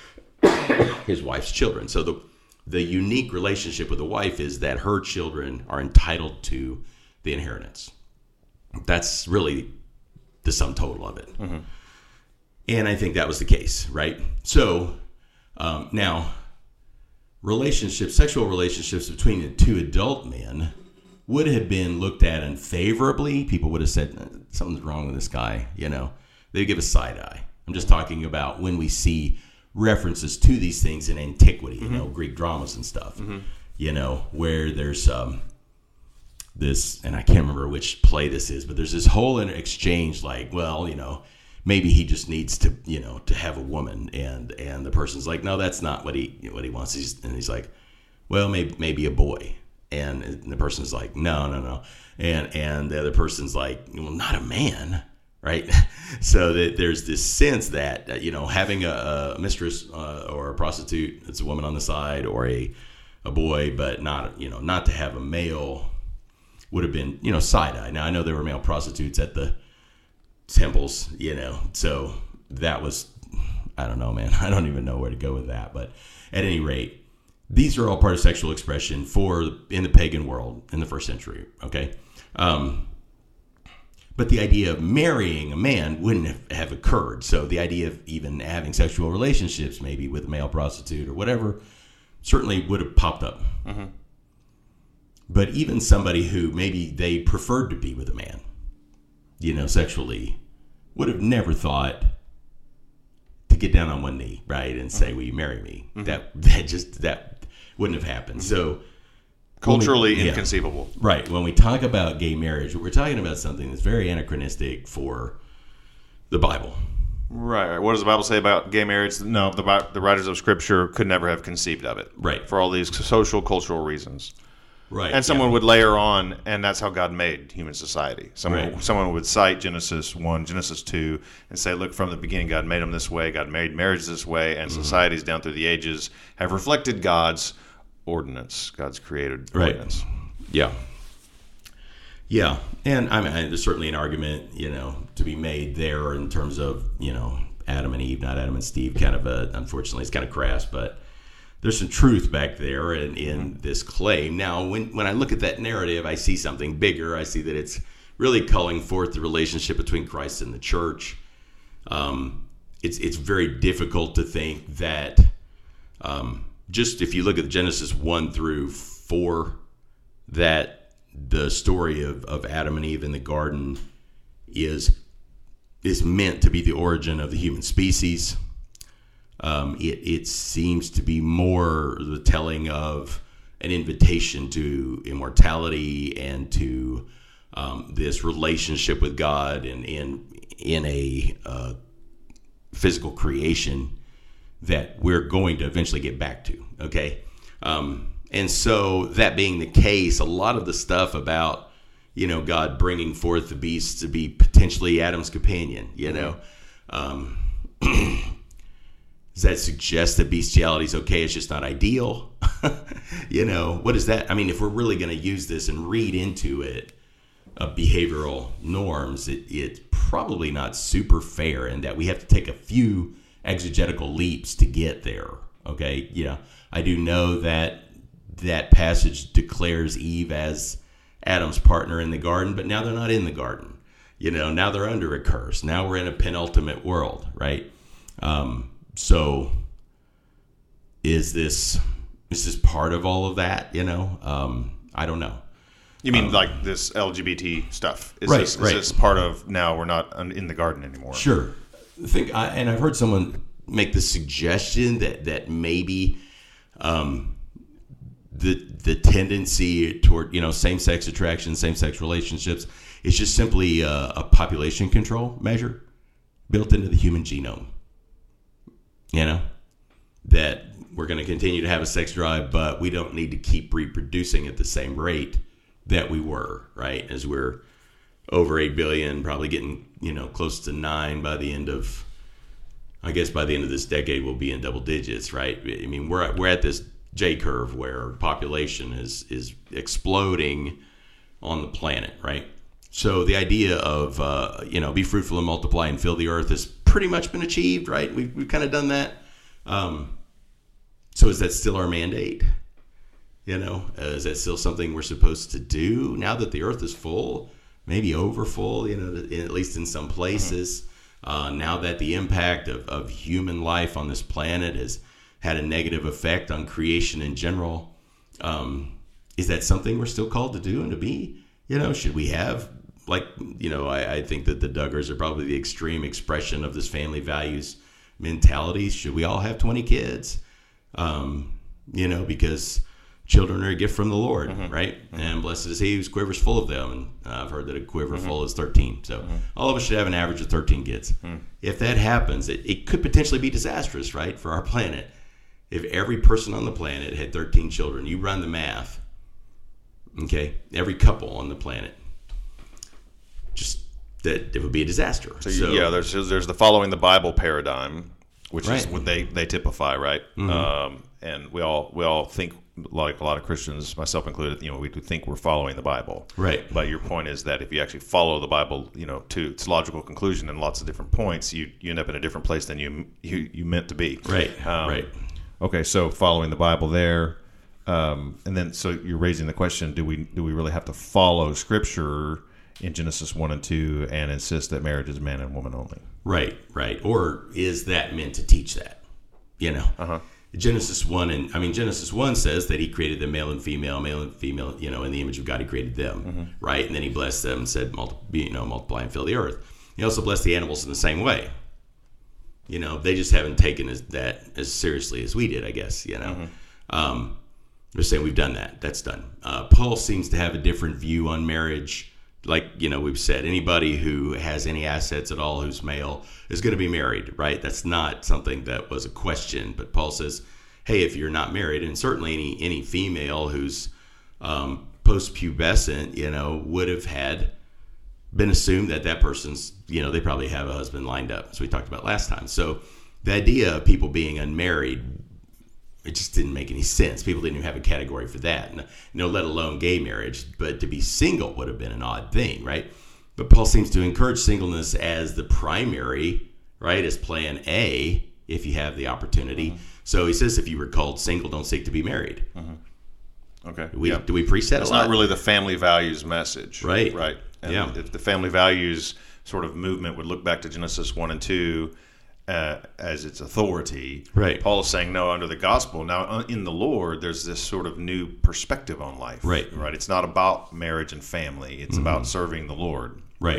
his wife's children. So the the unique relationship with the wife is that her children are entitled to the inheritance. That's really the sum total of it. Mm-hmm. And I think that was the case, right? So um, now, relationships, sexual relationships between the two adult men would have been looked at unfavorably. People would have said, something's wrong with this guy, you know. They'd give a side eye. I'm just talking about when we see references to these things in antiquity, mm-hmm. you know, Greek dramas and stuff, mm-hmm. you know, where there's um, this, and I can't remember which play this is, but there's this whole exchange like, well, you know, maybe he just needs to, you know, to have a woman, and and the person's like, no, that's not what he what he wants. He's, and he's like, well, maybe maybe a boy, and, and the person's like, no, no, no, and and the other person's like, well, not a man. Right, so that there's this sense that uh, you know, having a, a mistress uh, or a prostitute, it's a woman on the side, or a a boy, but not, you know, not to have a male would have been, you know, side eye. Now I know there were male prostitutes at the temples, you know, so that was, I don't know, man, I don't even know where to go with that. But at any rate, these are all part of sexual expression for in the pagan world in the first century. Okay. Um, but the idea of marrying a man wouldn't have, have occurred. So the idea of even having sexual relationships, maybe with a male prostitute or whatever, certainly would have popped up. Mm-hmm. But even somebody who maybe they preferred to be with a man, you know, sexually, would have never thought to get down on one knee, right, and say, "Will you marry me?" Mm-hmm. That that just that wouldn't have happened. Mm-hmm. So culturally we, inconceivable, yeah, right? When we talk about gay marriage, we're talking about something that's very anachronistic for the Bible. Right. What does the Bible say about gay marriage? No, the the writers of Scripture could never have conceived of it. Right. For all these social, cultural reasons. Right. And someone yeah. would layer on, and that's how God made human society. Someone, right. someone would cite Genesis one, Genesis two, and say, look, from the beginning, God made them this way. God made marriage this way, and mm-hmm. societies down through the ages have reflected God's ordinance, God's created right. ordinance. Yeah. Yeah. And I mean, there's certainly an argument, you know, to be made there in terms of, you know, Adam and Eve, not Adam and Steve, kind of a, unfortunately, it's kind of crass, but there's some truth back there in, in mm-hmm. this claim. Now, when, when I look at that narrative, I see something bigger. I see that it's really calling forth the relationship between Christ and the church. Um, it's it's very difficult to think that um, just if you look at Genesis one through four, that the story of, of Adam and Eve in the garden is is meant to be the origin of the human species. Um, it, it seems to be more the telling of an invitation to immortality and to um, this relationship with God and in in a uh, physical creation that we're going to eventually get back to. Okay, um, and so that being the case, a lot of the stuff about you know God bringing forth the beast to be potentially Adam's companion, you know. Um, Does that suggest that bestiality is okay? It's just not ideal. You know, what is that? I mean, if we're really going to use this and read into it uh, behavioral norms, it, it's probably not super fair in that we have to take a few exegetical leaps to get there. Okay, yeah, I do know that that passage declares Eve as Adam's partner in the garden, but now they're not in the garden. You know, now they're under a curse. Now we're in a penultimate world, right? Um, So, is this is this part of all of that? You know, um, I don't know. You mean um, like this L G B T stuff? Is right, this, right. Is this part of now we're not in the garden anymore? Sure. I think, I, and I've heard someone make the suggestion that that maybe um, the the tendency toward you know same sex attraction, same sex relationships is just simply a, a population control measure built into the human genome. You know, that we're going to continue to have a sex drive, but we don't need to keep reproducing at the same rate that we were, right? As we're over eight billion, probably getting, you know, close to nine by the end of, I guess by the end of this decade, we'll be in double digits, right? I mean, we're at, we're at this J curve where population is, is exploding on the planet, right? So the idea of, uh, you know, be fruitful and multiply and fill the earth has pretty much been achieved, right? We've, we've kind of done that. Um, so is that still our mandate? You know, uh, is that still something we're supposed to do now that the earth is full, maybe over full, you know, at least in some places? Uh, now that the impact of, of human life on this planet has had a negative effect on creation in general, um, is that something we're still called to do and to be? You know, should we have, like, you know, I, I think that the Duggars are probably the extreme expression of this family values mentality. Should we all have twenty kids? Um, you know, because children are a gift from the Lord, mm-hmm. right? Mm-hmm. And blessed is he whose quiver is full of them. And I've heard that a quiver mm-hmm. full is thirteen. So mm-hmm. all of us should have an average of thirteen kids. Mm-hmm. If that happens, it, it could potentially be disastrous, right, for our planet. If every person on the planet had thirteen children, you run the math, okay, every couple on the planet, just that it would be a disaster. So, so yeah, there's there's the following the Bible paradigm, which right. is what they, they typify, right? Mm-hmm. Um, and we all we all think, like a lot of Christians, myself included, you know, we think we're following the Bible, right? But your point is that if you actually follow the Bible, you know, to its logical conclusion and lots of different points, you you end up in a different place than you you, you meant to be, right? Um, right. Okay, so following the Bible there. Um, and then, so you're raising the question: Do we do we really have to follow Scripture in Genesis one and two and insist that marriage is man and woman only. Right, right. Or is that meant to teach that? You know, Uh-huh. Genesis one, and I mean, Genesis one says that he created them male and female, male and female, you know, in the image of God, he created them, Mm-hmm. right? And then he blessed them and said, Multi- you know, multiply and fill the earth. He also blessed the animals in the same way. You know, they just haven't taken as, that as seriously as we did, I guess, you know. Mm-hmm. Um, they're saying we've done that. That's done. Uh, Paul seems to have a different view on marriage. Like, you know, we've said, anybody who has any assets at all who's male is going to be married, right? That's not something that was a question. But Paul says, hey, if you're not married, and certainly any, any female who's um, post-pubescent, you know, would have had been assumed that that person's, you know, they probably have a husband lined up, as we talked about last time. So the idea of people being unmarried, it just didn't make any sense. People didn't even have a category for that, you know, let alone gay marriage. But to be single would have been an odd thing, right? But Paul seems to encourage singleness as the primary, right, as plan A, if you have the opportunity. Mm-hmm. So he says, if you were called single, don't seek to be married. Mm-hmm. Okay. Do we, yeah. do we preach that It's a lot? not really the family values message. Right. Right. And yeah. if the family values sort of movement would look back to Genesis one and two uh, as its authority, right. Paul is saying, no, under the gospel, now in the Lord, there's this sort of new perspective on life. Right. Right. It's not about marriage and family. It's mm-hmm. about serving the Lord. Right.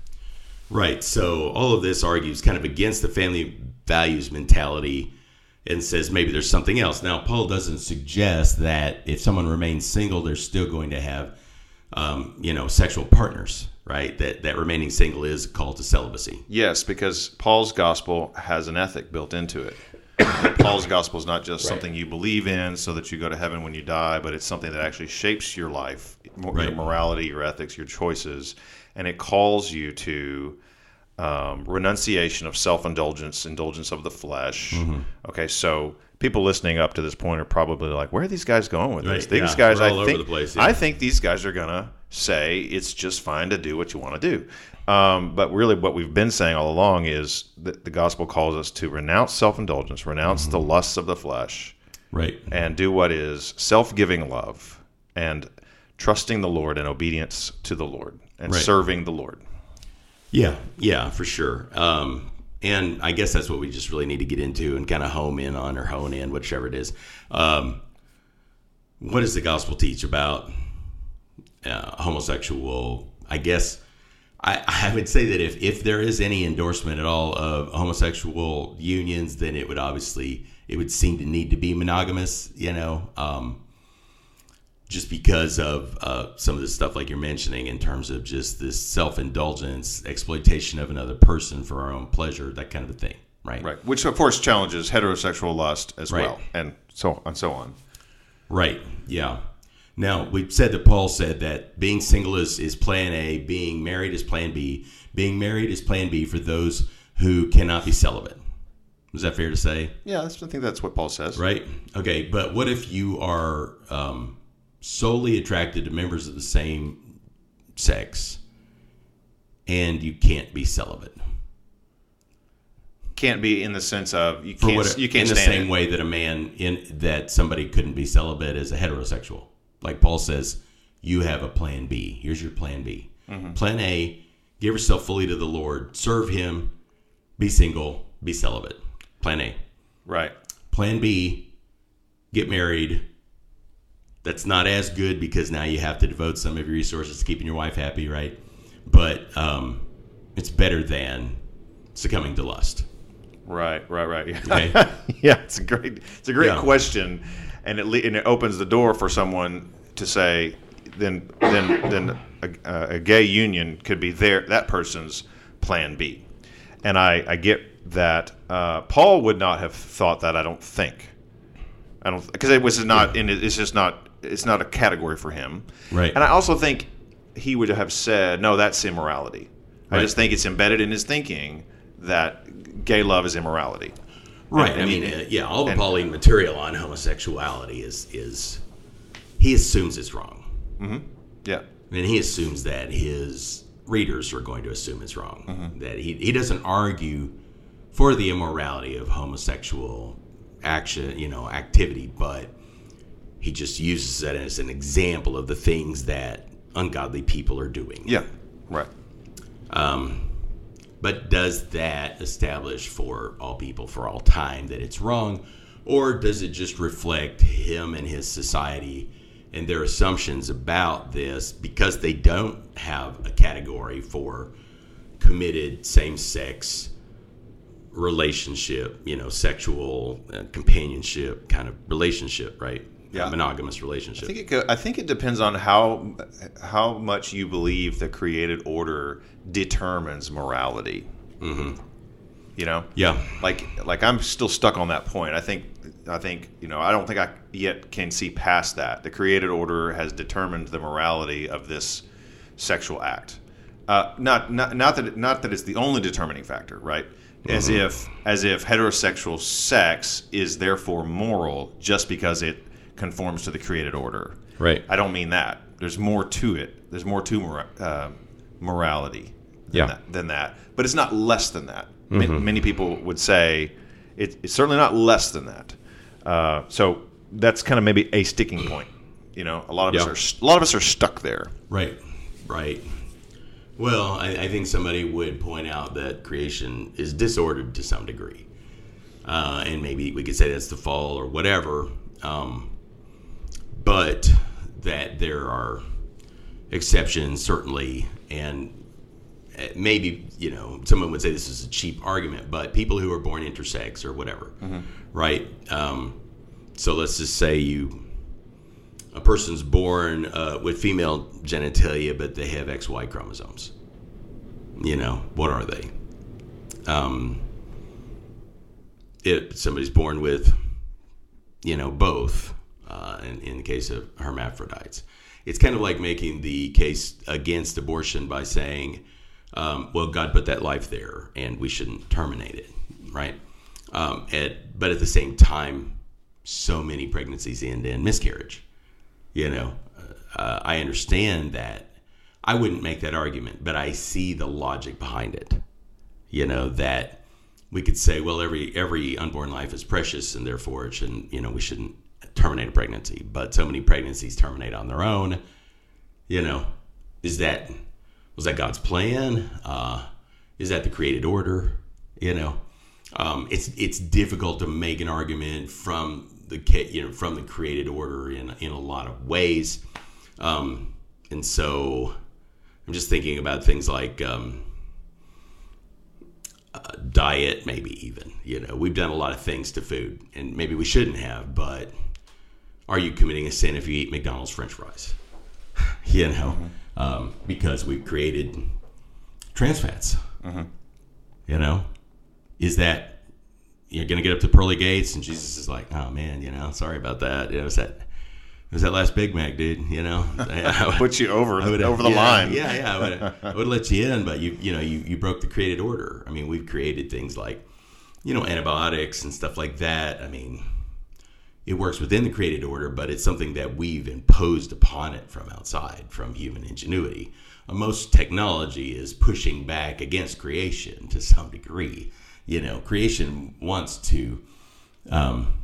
Right. So all of this argues kind of against the family values mentality and says maybe there's something else. Now, Paul doesn't suggest that if someone remains single, they're still going to have, um, you know, sexual partners, right? That that remaining single is a call to celibacy. Yes, because Paul's gospel has an ethic built into it. Paul's gospel is not just right. something you believe in so that you go to heaven when you die, but it's something that actually shapes your life, your right. morality, your ethics, your choices, and it calls you to um, renunciation of self-indulgence, indulgence of the flesh. Mm-hmm. Okay, so people listening up to this point are probably like, where are these guys going with right. this? These yeah. guys, We're I all over think, the place, yeah. I think these guys are going to say it's just fine to do what you want to do. Um, but really what we've been saying all along is that the gospel calls us to renounce self-indulgence, renounce mm-hmm. the lusts of the flesh, right, and do what is self-giving love and trusting the Lord and obedience to the Lord and right. serving the Lord. Yeah, yeah, for sure. Um, and I guess that's what we just really need to get into and kind of home in on or hone in, whichever it is. Um, what does the gospel teach about uh, homosexual? I guess I, I would say that if, if there is any endorsement at all of homosexual unions, then it would obviously, it would seem to need to be monogamous, you know, um, just because of uh, some of the stuff like you're mentioning in terms of just this self-indulgence, exploitation of another person for our own pleasure, that kind of a thing, right? Right, which of course challenges heterosexual lust as right. well, and so and so on. Right, yeah. Now, we've said that Paul said that being single is, is plan A, being married is plan B, being married is plan B for those who cannot be celibate. Is that fair to say? Yeah, that's, I think that's what Paul says. Right? Okay, but what if you are um, solely attracted to members of the same sex and you can't be celibate? Can't be in the sense of you can't, what, you can't in the stand same it. way that a man in that somebody couldn't be celibate as a heterosexual. Like Paul says, you have a plan B. Here's your plan B. Mm-hmm. Plan A, give yourself fully to the Lord, serve him, be single, be celibate. Plan A. Right. Plan B, get married. That's not as good because now you have to devote some of your resources to keeping your wife happy, right? But um, it's better than succumbing to lust. Right, right, right. Okay. Yeah, it's a great, it's a great yeah. question, and it and it opens the door for someone to say, then then then a, a gay union could be their that person's plan B, and I, I get that uh, Paul would not have thought that. I don't think, I don't because it was not in it's just not it's not a category for him, right? And I also think he would have said, no, that's immorality. Right. I just think it's embedded in his thinking that gay love is immorality. Right. And, I and mean, he, uh, yeah, all the and, Pauline material on homosexuality is is he assumes it's wrong. Mm-hmm. Yeah. And he assumes that his readers are going to assume it's wrong. Mm-hmm. That he he doesn't argue for the immorality of homosexual action, you know, activity, but he just uses that as an example of the things that ungodly people are doing. Yeah. Right. Um, but does that establish for all people for all time that it's wrong, or does it just reflect him and his society and their assumptions about this because they don't have a category for committed same-sex relationship, you know, sexual uh, companionship kind of relationship, right? Yeah. A monogamous relationship. I think it go, I think it depends on how how much you believe the created order determines morality. Mm-hmm. You know? Yeah. Like like I'm still stuck on that point. I think I think, you know, I don't think I yet can see past that. The created order has determined the morality of this sexual act. Uh, not not not that it, not that it's the only determining factor, right? As Mm-hmm. if as if heterosexual sex is therefore moral just because it conforms to the created order. Right. I don't mean that. There's more to it. There's more to mora- uh, morality than, Yeah. that, than that. But it's not less than that. Ma- Mm-hmm. Many people would say it, it's certainly not less than that. Uh, so that's kind of maybe a sticking point. You know, a lot of Yeah. us are st- a lot of us are stuck there. Right, right. Well, I, I think somebody would point out that creation is disordered to some degree, uh, and maybe we could say that's the fall or whatever. Um, but that there are exceptions, certainly, and uh, maybe, you know, someone would say this is a cheap argument, but people who are born intersex or whatever, Mm-hmm. right? Um, so let's just say you, a person's born uh, with female genitalia, but they have X Y chromosomes. You know, what are they? Um, if somebody's born with, you know, both, uh, in, in the case of hermaphrodites, it's kind of like making the case against abortion by saying, um, well, God put that life there and we shouldn't terminate it, right? Um, at, but at the same time, so many pregnancies end in miscarriage. You know, uh, I understand that. I wouldn't make that argument, but I see the logic behind it. You know, that we could say, well, every every unborn life is precious, and therefore it shouldn't, you know, we shouldn't terminate a pregnancy. But so many pregnancies terminate on their own. You know, is that was that God's plan? Uh, is that the created order? You know, um, it's it's difficult to make an argument from the you know from the created order in in a lot of ways, um, and so I'm just thinking about things like um, uh, diet, maybe even. You know, we've done a lot of things to food, and maybe we shouldn't have. But are you committing a sin if you eat McDonald's French fries? you know, mm-hmm. um, because we've created trans fats. Mm-hmm. You know, is that you're going to get up to pearly gates and Jesus is like, oh man, you know, sorry about that. You know, it was that, it was that last Big Mac, dude, you know, put you over, would, over the yeah, line. Yeah. Yeah. I would, I would let you in, but you, you know, you, you broke the created order. I mean, we've created things like, you know, antibiotics and stuff like that. I mean, it works within the created order, but it's something that we've imposed upon it from outside, from human ingenuity. Uh, most technology is pushing back against creation to some degree. You know, creation wants to, um,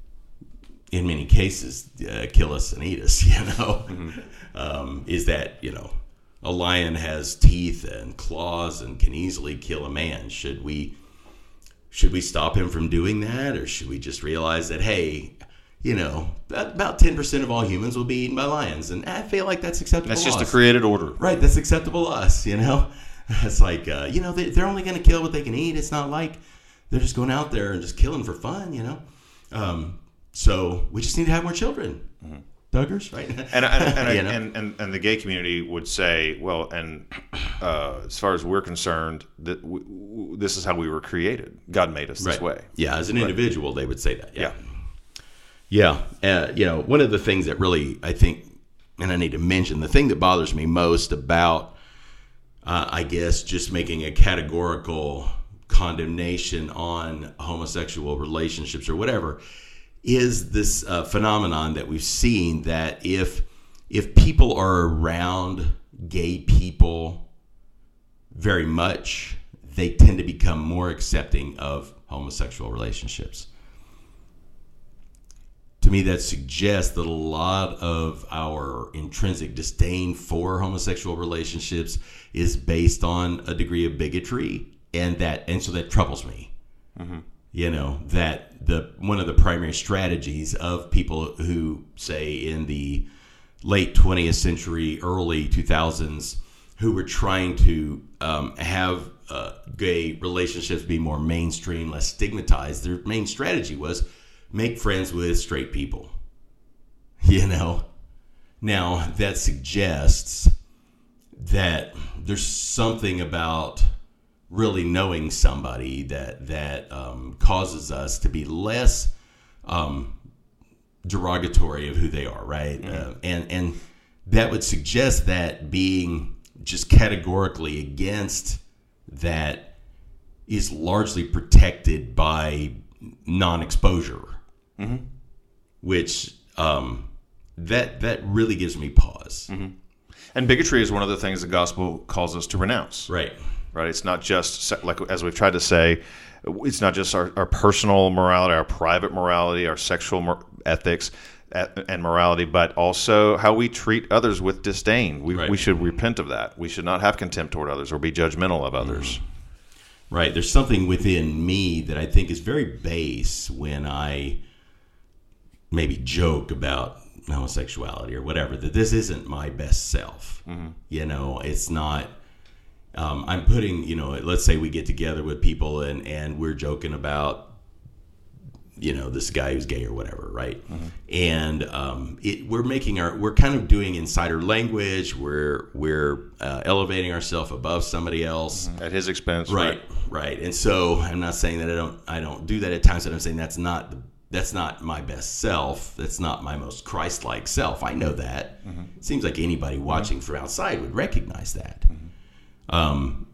in many cases, uh, kill us and eat us, you know. Mm-hmm. Um, is that, you know, a lion has teeth and claws and can easily kill a man. Should we, should we stop him from doing that? Or should we just realize that, hey, you know, about ten percent of all humans will be eaten by lions. And I feel like that's acceptable That's just to the created order. Right, that's acceptable to us, you know? It's like, uh, you know, they, they're only going to kill what they can eat. It's not like they're just going out there and just killing for fun, you know? Um, so we just need to have more children. Mm-hmm. Duggars, right? And, and, and, you know? and, and, and the gay community would say, well, and uh, as far as we're concerned, that w- w- this is how we were created. God made us this right. way. Yeah, as an individual, they would say that. Yeah. Yeah. yeah. Uh, you know, one of the things that really, I think, and I need to mention, the thing that bothers me most about, uh, I guess, just making a categorical condemnation on homosexual relationships or whatever, is this uh, phenomenon that we've seen that if if people are around gay people very much, they tend to become more accepting of homosexual relationships. to me, that suggests that a lot of our intrinsic disdain for homosexual relationships is based on a degree of bigotry, and that, and so that troubles me. Mm-hmm. You know, that the one of the primary strategies of people who, say, in the late twentieth century, early two thousands, who were trying to um, have uh, gay relationships be more mainstream, less stigmatized, their main strategy was make friends with straight people. You know? Now, that suggests that there's something about really knowing somebody that that um, causes us to be less um, derogatory of who they are, right? Mm-hmm. Uh, and and that would suggest that being just categorically against that is largely protected by non-exposure, mm-hmm. which um, that that really gives me pause. Mm-hmm. And bigotry is one of the things the gospel calls us to renounce. Right. Right. It's not just, like as we've tried to say, it's not just our, our personal morality, our private morality, our sexual mor- ethics and morality, but also how we treat others with disdain. We, right. we should repent of that. We should not have contempt toward others or be judgmental of others. Mm-hmm. Right. There's something within me that I think is very base when I maybe joke about homosexuality or whatever, that this isn't my best self. Mm-hmm. You know, it's not... Um, I'm putting, you know, let's say we get together with people and, and we're joking about, you know, this guy who's gay or whatever, right? Mm-hmm. And um, it, we're making our, we're kind of doing insider language. We're we're uh, elevating ourselves above somebody else mm-hmm. at his expense, right? Right. Right. And so I'm not saying that I don't I don't do that at times. But I'm saying that's not the, that's not my best self. That's not my most Christ-like self. I know that. Mm-hmm. It seems like anybody watching mm-hmm. from outside would recognize that. Mm-hmm. Um,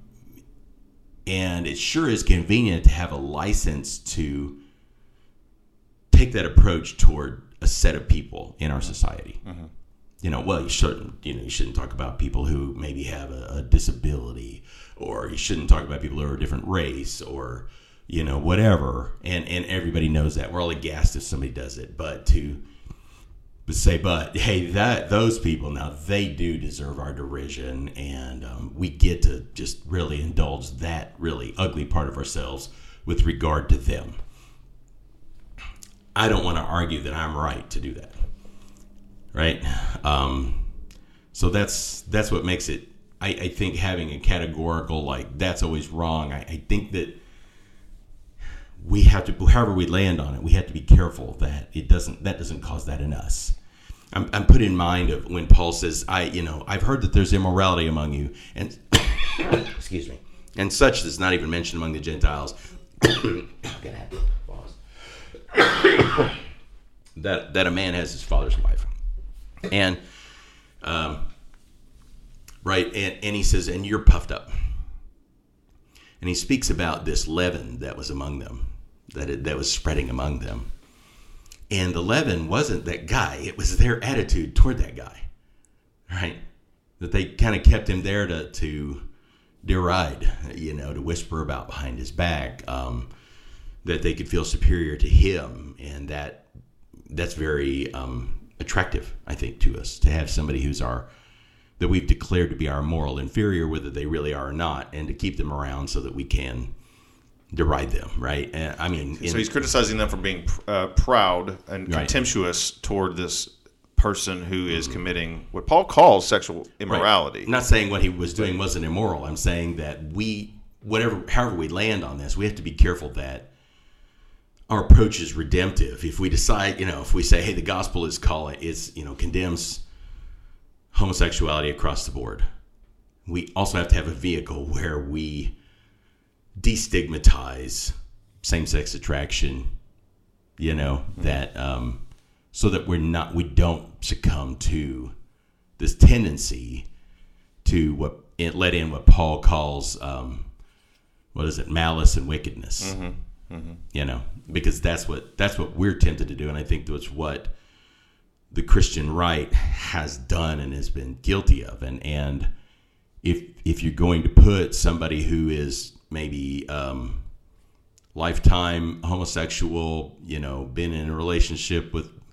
and it sure is convenient to have a license to take that approach toward a set of people in our society. Mm-hmm. You know, well, you shouldn't, you know, you shouldn't talk about people who maybe have a, a disability, or you shouldn't talk about people who are a different race, or, you know, whatever. And, and everybody knows that. We're all aghast if somebody does it, but to But say, but hey, that those people now, they do deserve our derision, and um, we get to just really indulge that really ugly part of ourselves with regard to them. I don't want to argue that I'm right to do that, right? Um, so that's that's what makes it. I, I think having a categorical like that's always wrong. I, I think that we have to, however we land on it, we have to be careful that it doesn't, that doesn't cause that in us. I'm, I'm put in mind of when Paul says, I, you know, I've heard that there's immorality among you, and excuse me, and such is not even mentioned among the Gentiles. that that a man has his father's wife, and um, right, and, and he says, and you're puffed up, and he speaks about this leaven that was among them. That it, that was spreading among them. And the leaven wasn't that guy. It was their attitude toward that guy, right? That they kind of kept him there to, to deride, you know, to whisper about behind his back, um, that they could feel superior to him. And that that's very um, attractive, I think, to us, to have somebody who's our, that we've declared to be our moral inferior, whether they really are or not, and to keep them around so that we can deride them, right? And, I mean, so in, he's criticizing them for being uh, proud and right. contemptuous toward this person who is mm-hmm. committing what Paul calls sexual immorality. Right. Not saying what he was doing wasn't immoral. I'm saying that we, whatever, however we land on this, we have to be careful that our approach is redemptive. If we decide, you know, if we say, hey, the gospel is calling, is, you know, condemns homosexuality across the board, we also have to have a vehicle where we destigmatize same-sex attraction, you know, mm-hmm. that um, so that we're not, we don't succumb to this tendency to what it let in what Paul calls, um, what is it, malice and wickedness, mm-hmm. Mm-hmm. you know, because that's what that's what we're tempted to do, and I think that's what the Christian right has done and has been guilty of, and and if if you're going to put somebody who is maybe um, lifetime homosexual, you know, been in a relationship with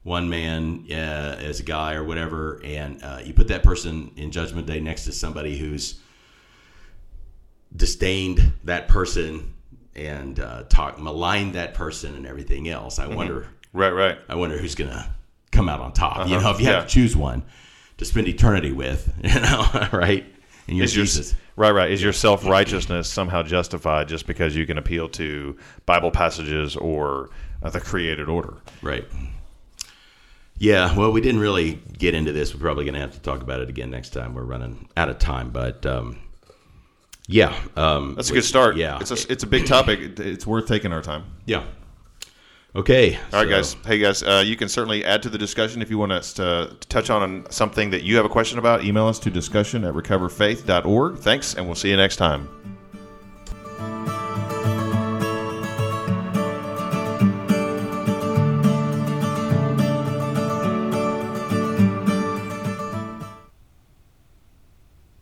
one man uh, as a guy or whatever, and uh, you put that person in Judgment Day next to somebody who's disdained that person and uh, talk maligned that person and everything else. I mm-hmm. wonder, right, right. I wonder who's gonna come out on top. Uh-huh. You know, if you yeah. have to choose one to spend eternity with, you know, right? And you're is Jesus. Your, right, right. Is your self-righteousness somehow justified just because you can appeal to Bible passages or uh, the created order? Right. Yeah, well, we didn't really get into this. We're probably going to have to talk about it again next time. We're running out of time, but um, yeah. Um, That's a good start. Yeah. It's a, it's a big topic. It's worth taking our time. Yeah. Okay. All right, so. guys. Hey, guys, uh, you can certainly add to the discussion if you want us to, to touch on something that you have a question about. Email us to discussion at recover faith dot org. Thanks, and we'll see you next time.